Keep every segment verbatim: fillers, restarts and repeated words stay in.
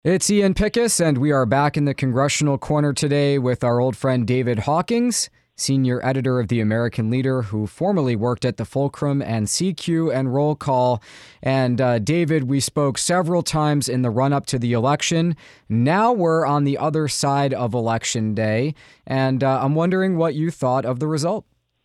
It's Ian Pickus, and we are back in the Congressional Corner today with our old friend David Hawkins, senior editor of The American Leader, who formerly worked at the Fulcrum and C Q and Roll Call. And uh, David, we spoke several times in the run-up to the election. Now we're on the other side of Election Day, and uh, I'm wondering what you thought of the result.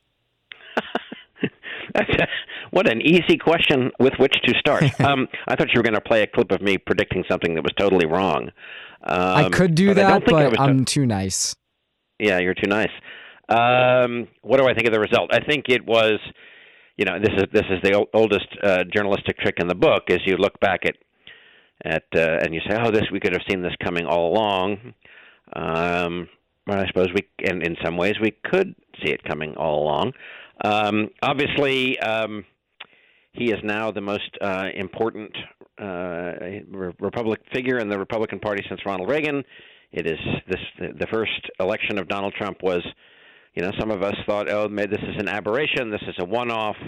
What an easy question with which to start. um, I thought you were going to play a clip of me predicting something that was totally wrong. Um, I could do but that, but I'm to- too nice. Yeah, you're too nice. Um, what do I think of the result? I think it was, you know, this is this is the oldest uh, journalistic trick in the book. Is you look back at at uh, and you say, oh, this we could have seen this coming all along. Um, but I suppose we, and in some ways, we could see it coming all along. Um, obviously. Um, He is now the most uh, important uh, re- Republican figure in the Republican Party since Ronald Reagan. It is this the first election of Donald Trump was, you know, some of us thought, oh, maybe this is an aberration, this is a one-off.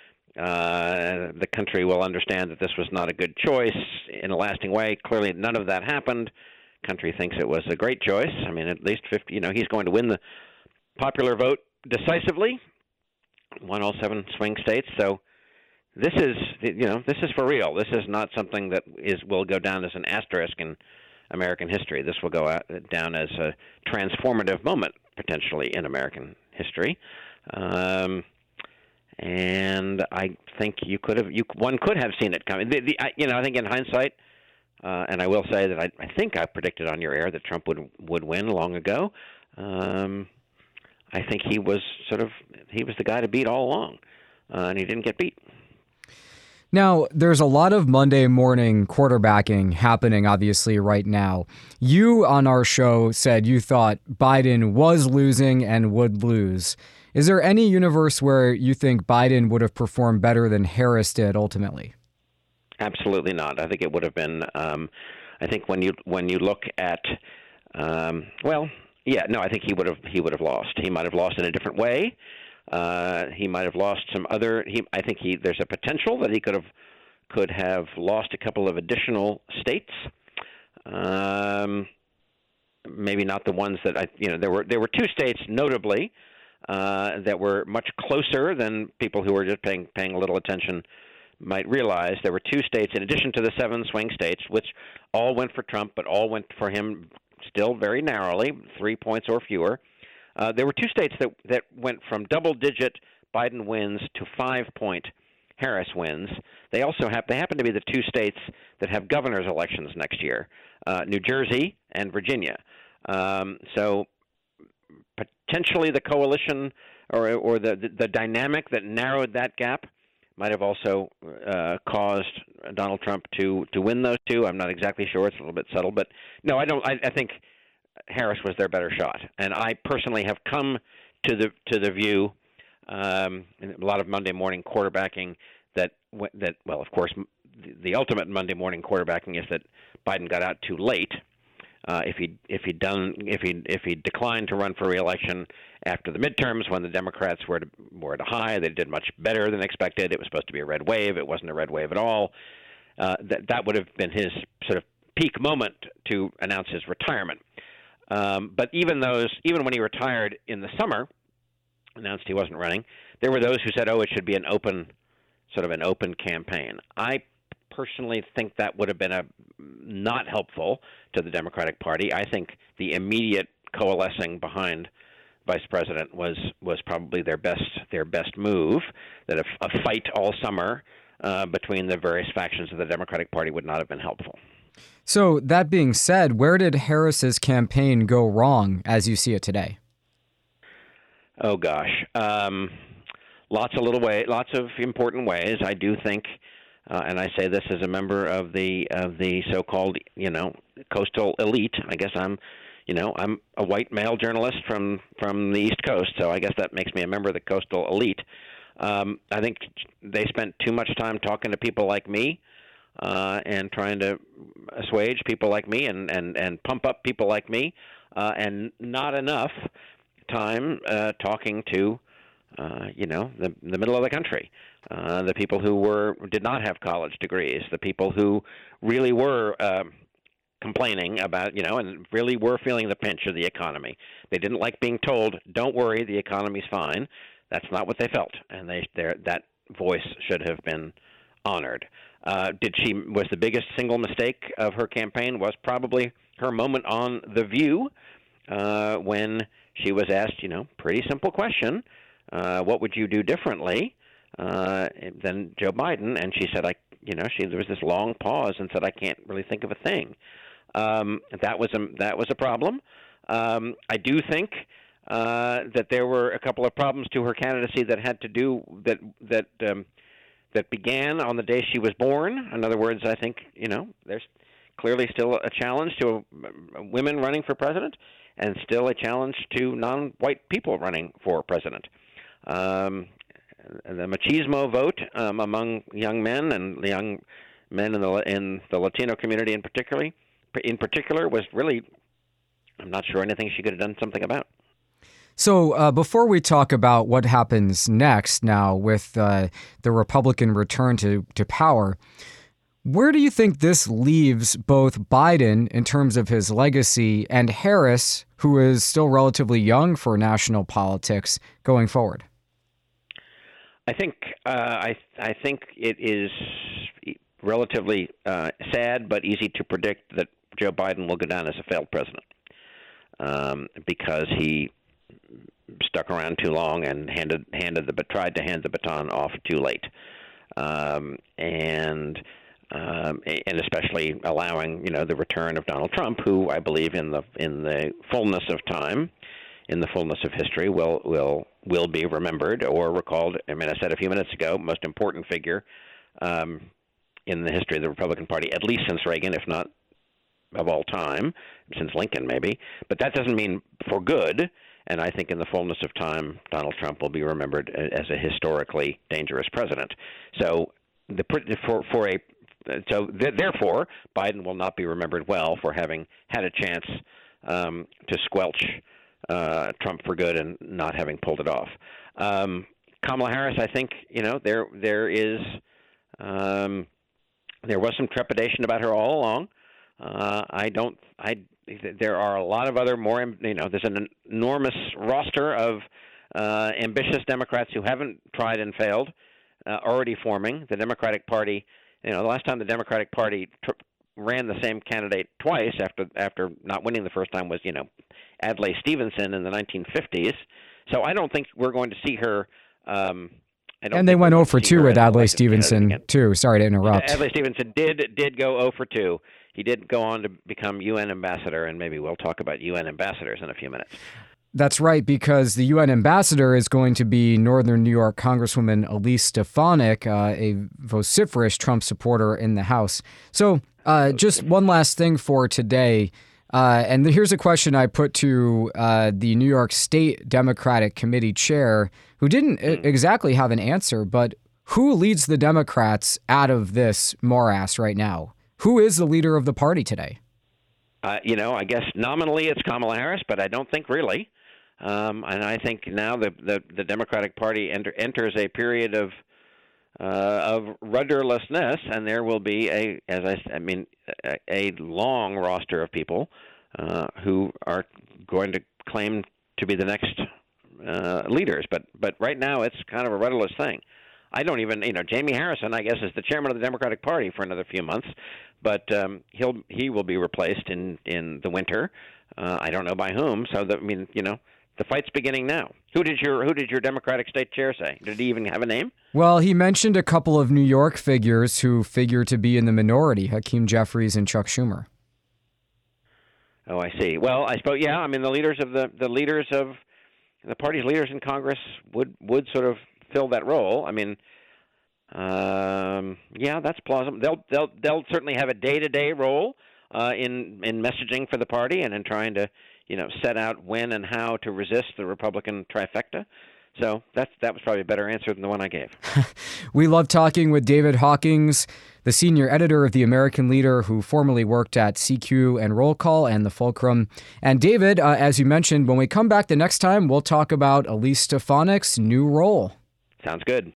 Uh, the country will understand that this was not a good choice in a lasting way. Clearly, none of that happened. Country thinks it was a great choice. I mean, at least fifty. You know, he's going to win the popular vote decisively. Won all seven swing states, so. This is, you know, this is for real. This is not something that is will go down as an asterisk in American history. This will go out, down as a transformative moment, potentially, in American history. Um, and I think you could have, you one could have seen it coming. The, the, I, you know, I think in hindsight, uh, and I will say that I, I think I predicted on your air that Trump would would win long ago. Um, I think he was sort of he was the guy to beat all along, uh, and he didn't get beat. Now, there's a lot of Monday morning quarterbacking happening, obviously, right now. You, on our show, said you thought Biden was losing and would lose. Is there any universe where you think Biden would have performed better than Harris did ultimately? Absolutely not. I think it would have been, um, I think when you when you look at, um, well, yeah, no, I think he would have he would have lost. He might have lost in a different way. Uh, he might have lost some other. He, I think he. There's a potential that he could have could have lost a couple of additional states. Um, maybe not the ones that I. You know, there were there were two states notably uh, that were much closer than people who were just paying paying a little attention might realize. There were two states in addition to the seven swing states, which all went for Trump, but all went for him still very narrowly, three points or fewer. Uh, there were two states that that went from double-digit Biden wins to five-point Harris wins. They also have they happen to be the two states that have governor's elections next year, uh, New Jersey and Virginia. Um, so potentially the coalition or or the, the the dynamic that narrowed that gap might have also uh, caused Donald Trump to to win those two. I'm not exactly sure; it's a little bit subtle, but no, I don't. I, I think. Harris was their better shot, and I personally have come to the to the view, um, in a lot of Monday morning quarterbacking that that well, of course, the, the ultimate Monday morning quarterbacking is that Biden got out too late. Uh, if he if he done if he if he declined to run for re-election after the midterms when the Democrats were at, were at a high, they did much better than expected. It was supposed to be a red wave. It wasn't a red wave at all. Uh, that that would have been his sort of peak moment to announce his retirement. Um, but even those, even when he retired in the summer, announced he wasn't running, there were those who said, "Oh, it should be an open, sort of an open campaign." I personally think that would have been a not helpful to the Democratic Party. I think the immediate coalescing behind Vice President was was probably their best their best move. That a, a fight all summer uh, between the various factions of the Democratic Party would not have been helpful. So that being said, where did Harris's campaign go wrong as you see it today? Oh gosh, um, lots of little way, lots of important ways. I do think, uh, and I say this as a member of the of the so-called, you know, coastal elite. I guess I'm, you know, I'm a white male journalist from from the East Coast, so I guess that makes me a member of the coastal elite. Um, I think they spent too much time talking to people like me. Uh, and trying to assuage people like me and, and, and pump up people like me, uh, and not enough time uh, talking to, uh, you know, the, the middle of the country, uh, the people who were did not have college degrees, the people who really were uh, complaining about, you know, and really were feeling the pinch of the economy. They didn't like being told, "Don't worry, the economy's fine." That's not what they felt, and they that voice should have been honored. Uh, did she was the biggest single mistake of her campaign was probably her moment on The View uh, when she was asked, you know, pretty simple question, uh, what would you do differently uh, than Joe Biden? And she said, I, you know, she there was this long pause and said, I can't really think of a thing. Um, that was a that was a problem. Um, I do think uh, that there were a couple of problems to her candidacy that had to do that that. Um, that began on the day she was born. In other words, I think, you know, there's clearly still a challenge to uh, women running for president and still a challenge to non-white people running for president. Um, the machismo vote um, among young men and young men in the in the Latino community in particular, in particular was really, I'm not sure anything she could have done something about. So uh, before we talk about what happens next now with uh, the Republican return to, to power, where do you think this leaves both Biden in terms of his legacy and Harris, who is still relatively young for national politics, going forward? I think uh, I I think it is relatively uh, sad but easy to predict that Joe Biden will go down as a failed president um, because he stuck around too long and handed handed the tried to hand the baton off too late, um, and um, and especially allowing you know the return of Donald Trump, who I believe in the in the fullness of time, in the fullness of history, will will will be remembered or recalled. I mean, I said a few minutes ago, most important figure um, in the history of the Republican Party, at least since Reagan, if not of all time, since Lincoln maybe. But that doesn't mean for good. And I think in the fullness of time, Donald Trump will be remembered as a historically dangerous president. So, the for for a so th- therefore, Biden will not be remembered well for having had a chance um, to squelch uh, Trump for good and not having pulled it off. Um, Kamala Harris, I think you know there there is um, there was some trepidation about her all along. Uh, I don't I. There are a lot of other more, you know, there's an enormous roster of uh, ambitious Democrats who haven't tried and failed, uh, already forming. The Democratic Party, you know, the last time the Democratic Party tr- ran the same candidate twice after after not winning the first time was, you know, Adlai Stevenson in the nineteen fifties. So I don't think we're going to see her. Um, I don't and they went oh for two with Adlai Stevenson, too. Sorry to interrupt. Adlai Stevenson did did go oh for two. He did go on to become U N ambassador, and maybe we'll talk about U N ambassadors in a few minutes. That's right, because the U N ambassador is going to be Northern New York Congresswoman Elise Stefanik, uh, a vociferous Trump supporter in the House. So uh, just one last thing for today. Uh, and here's a question I put to uh, the New York State Democratic Committee chair, who didn't mm. exactly have an answer, but who leads the Democrats out of this morass right now? Who is the leader of the party today? Uh, you know, I guess nominally it's Kamala Harris, but I don't think really. Um, and I think now the the, the Democratic Party enter, enters a period of uh, of rudderlessness, and there will be a, as I, I mean, a, a long roster of people uh, who are going to claim to be the next uh, leaders. But but right now it's kind of a rudderless thing. I don't even, you know, Jamie Harrison, I guess, is the chairman of the Democratic Party for another few months, but um, he'll he will be replaced in, in the winter. Uh, I don't know by whom. So the, I mean, you know, the fight's beginning now. Who did your who did your Democratic state chair say? Did he even have a name? Well, he mentioned a couple of New York figures who figure to be in the minority: Hakeem Jeffries and Chuck Schumer. Oh, I see. Well, I suppose yeah. I mean, the leaders of the the leaders of the party's leaders in Congress would would sort of fill that role. I mean, um, yeah, that's plausible. They'll they'll they'll certainly have a day-to-day role uh, in in messaging for the party and in trying to you know set out when and how to resist the Republican trifecta. So that's that was probably a better answer than the one I gave. We love talking with David Hawkins, the senior editor of The American Leader, who formerly worked at C Q and Roll Call and the Fulcrum. And David, uh, as you mentioned, when we come back the next time, we'll talk about Elise Stefanik's new role. Sounds good.